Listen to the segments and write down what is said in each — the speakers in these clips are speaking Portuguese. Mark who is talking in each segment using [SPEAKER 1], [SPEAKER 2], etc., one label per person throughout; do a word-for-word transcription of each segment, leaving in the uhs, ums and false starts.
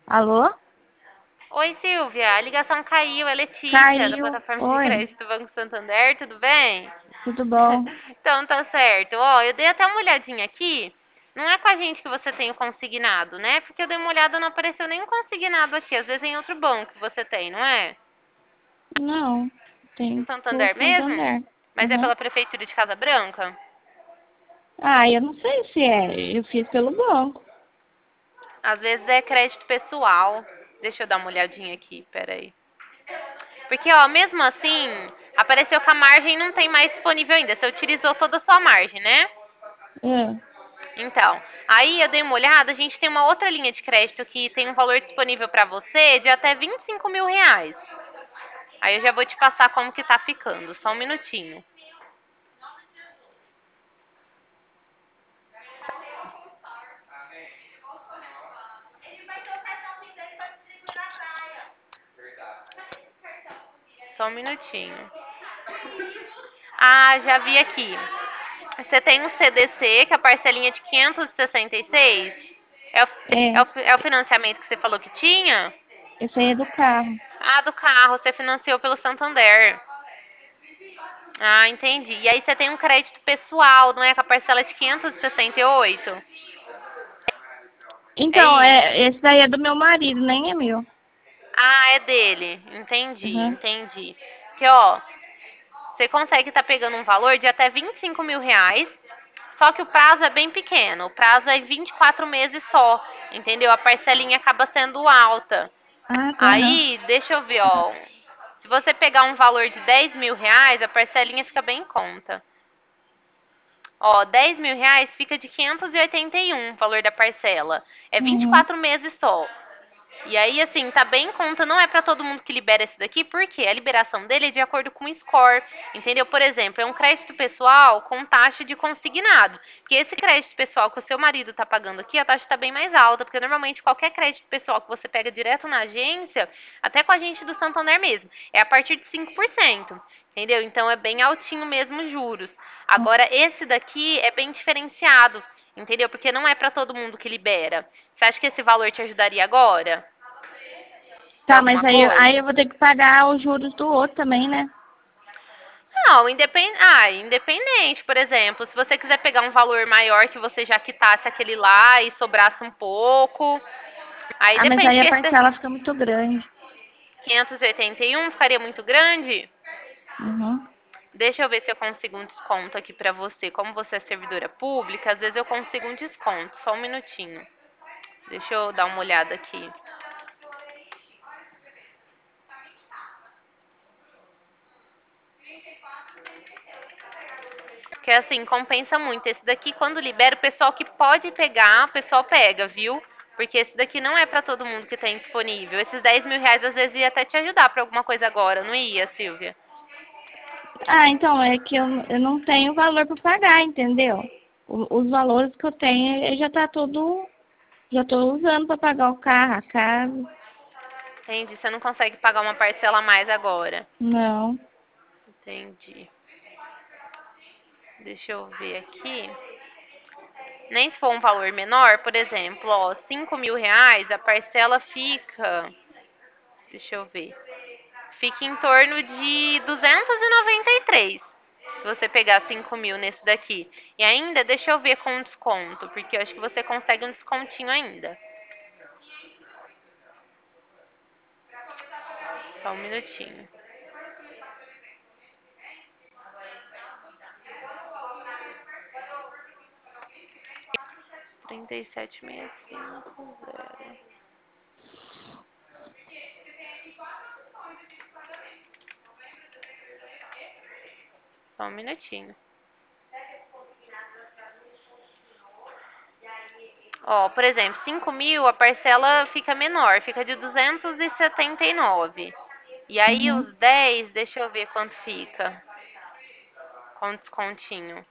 [SPEAKER 1] Alô?
[SPEAKER 2] Oi, Silvia. A ligação caiu. É Letícia, da
[SPEAKER 1] Caiu.
[SPEAKER 2] plataforma de
[SPEAKER 1] Oi,
[SPEAKER 2] crédito do Banco Santander. Tudo bem?
[SPEAKER 1] tudo bom?
[SPEAKER 2] Então tá certo. Ó, eu dei até uma olhadinha aqui. Não é com a gente que você tem o consignado, né? Porque eu dei uma olhada e não apareceu nenhum consignado aqui. Às vezes é em outro banco que você tem, não é?
[SPEAKER 1] Não,
[SPEAKER 2] No
[SPEAKER 1] tem pro
[SPEAKER 2] Santander mesmo?
[SPEAKER 1] Santander.
[SPEAKER 2] Mas é
[SPEAKER 1] Uhum.
[SPEAKER 2] pela Prefeitura de Casa Branca?
[SPEAKER 1] Ah, eu não sei se é. Eu fiz pelo banco.
[SPEAKER 2] Às vezes é crédito pessoal. Deixa eu dar uma olhadinha aqui, peraí. Porque, ó, mesmo assim, apareceu que a margem não tem mais disponível ainda. Você utilizou toda a sua margem, né?
[SPEAKER 1] É.
[SPEAKER 2] Então, aí eu dei uma olhada, a gente tem uma outra linha de crédito que tem um valor disponível para você de até vinte e cinco mil reais. Aí eu já vou te passar como que tá ficando, só um minutinho. Só um minutinho. Ah, já vi aqui. Você tem um C D C, que é a parcelinha de quinhentos e sessenta e seis. É o, é
[SPEAKER 1] É.
[SPEAKER 2] o, é o financiamento que você falou que tinha?
[SPEAKER 1] Esse aí é do carro.
[SPEAKER 2] Ah, do carro, você financiou pelo Santander. Ah, entendi. E aí você tem um crédito pessoal, não é? Com a parcela de quinhentos e sessenta e oito? É
[SPEAKER 1] Então,
[SPEAKER 2] isso.
[SPEAKER 1] é, esse daí é do meu marido, nem é meu.
[SPEAKER 2] Ah, é dele. Entendi,
[SPEAKER 1] Uhum.
[SPEAKER 2] entendi. Que, ó, você consegue estar pegando um valor de até vinte e cinco mil reais, só que o prazo é bem pequeno. O prazo é vinte e quatro meses só, entendeu? A parcelinha acaba sendo alta.
[SPEAKER 1] Ah, tá, não.
[SPEAKER 2] Aí, deixa eu ver, ó. Se você pegar um valor de dez mil reais, a parcelinha fica bem em conta. Ó, dez mil reais fica de quinhentos e oitenta e um o valor da parcela. É vinte e
[SPEAKER 1] Uhum.
[SPEAKER 2] quatro meses só. E aí, assim, tá bem em conta, não é pra todo mundo que libera esse daqui, porque a liberação dele é de acordo com o score, entendeu? Por exemplo, é um crédito pessoal com taxa de consignado. Porque esse crédito pessoal que o seu marido tá pagando aqui, a taxa tá bem mais alta, porque normalmente qualquer crédito pessoal que você pega direto na agência, até com a gente do Santander mesmo, é a partir de cinco por cento, entendeu? Então é bem altinho mesmo os juros. Agora, esse daqui é bem diferenciado, entendeu? Porque não é pra todo mundo que libera. Você acha que esse valor te ajudaria agora? Pra
[SPEAKER 1] Tá, mas
[SPEAKER 2] alguma
[SPEAKER 1] aí, aí
[SPEAKER 2] coisa?
[SPEAKER 1] eu vou ter que pagar os juros do outro também, né?
[SPEAKER 2] Não, independ... ah, independente, por exemplo, se você quiser pegar um valor maior que você já quitasse aquele lá e sobrasse um pouco, aí
[SPEAKER 1] Ah, mas
[SPEAKER 2] depende,
[SPEAKER 1] aí a
[SPEAKER 2] porque esse
[SPEAKER 1] parcela fica muito grande.
[SPEAKER 2] quinhentos e oitenta e um ficaria muito grande.
[SPEAKER 1] Uhum.
[SPEAKER 2] Deixa eu ver se eu consigo um desconto aqui pra você. Como você é servidora pública, às vezes eu consigo um desconto. Só um minutinho. Deixa eu dar uma olhada aqui. Porque assim, compensa muito. Esse daqui, quando libera, o pessoal que pode pegar, o pessoal pega, viu? Porque esse daqui não é pra todo mundo que tem disponível. Esses dez mil reais às vezes ia até te ajudar pra alguma coisa agora, não ia, Silvia?
[SPEAKER 1] Ah, então, é que eu, eu não tenho valor para pagar, entendeu? O- os valores que eu tenho, eu já tá tudo, já tô usando para pagar o carro, a casa.
[SPEAKER 2] Entendi. Você não consegue pagar uma parcela a mais agora.
[SPEAKER 1] Não.
[SPEAKER 2] Entendi. Deixa eu ver aqui. Nem se for um valor menor, por exemplo, ó, cinco mil reais, a parcela fica. Deixa eu ver. Fica em torno de duzentos e noventa e três. Se você pegar cinco mil nesse daqui. E ainda, deixa eu ver com desconto, porque eu acho que você consegue um descontinho ainda. Só um minutinho. trinta e sete sessenta e cinco, zero. Só um minutinho. Ó, por exemplo, cinco mil, a parcela fica menor, fica de duzentos e setenta e nove. E aí
[SPEAKER 1] Uhum.
[SPEAKER 2] os dez, deixa eu ver quanto fica com descontinho.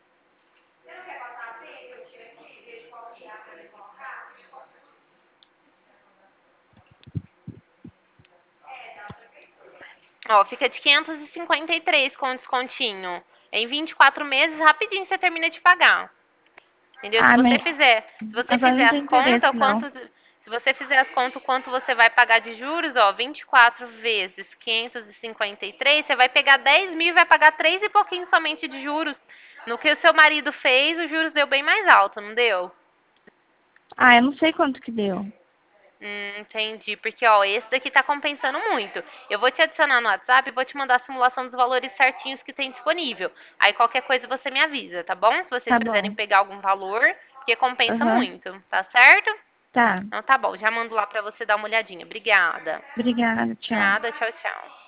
[SPEAKER 2] Ó, fica de quinhentos e cinquenta e três com descontinho. Em vinte e quatro meses, rapidinho você termina de pagar. Entendeu? Se
[SPEAKER 1] Ah,
[SPEAKER 2] você
[SPEAKER 1] mas
[SPEAKER 2] fizer, se você
[SPEAKER 1] agora não
[SPEAKER 2] fizer
[SPEAKER 1] tem
[SPEAKER 2] as contas,
[SPEAKER 1] interesse, não.
[SPEAKER 2] quantos Se você fizer as contas, o quanto você vai pagar de juros, ó, vinte e quatro vezes quinhentos e cinquenta e três, você vai pegar dez mil e vai pagar três e pouquinho somente de juros. No que o seu marido fez, os juros deu bem mais alto, não deu?
[SPEAKER 1] Ah, eu não sei quanto que deu.
[SPEAKER 2] Hum, entendi. Porque, ó, esse daqui tá compensando muito. Eu vou te adicionar no WhatsApp e vou te mandar a simulação dos valores certinhos que tem disponível. Aí qualquer coisa você me avisa, tá bom? Se vocês
[SPEAKER 1] Tá
[SPEAKER 2] quiserem
[SPEAKER 1] bom.
[SPEAKER 2] pegar algum valor, porque compensa
[SPEAKER 1] Aham.
[SPEAKER 2] muito, tá certo?
[SPEAKER 1] Tá.
[SPEAKER 2] Então tá bom, já mando lá pra você dar uma olhadinha. Obrigada.
[SPEAKER 1] Obrigada, tchau.
[SPEAKER 2] Nada, tchau, tchau.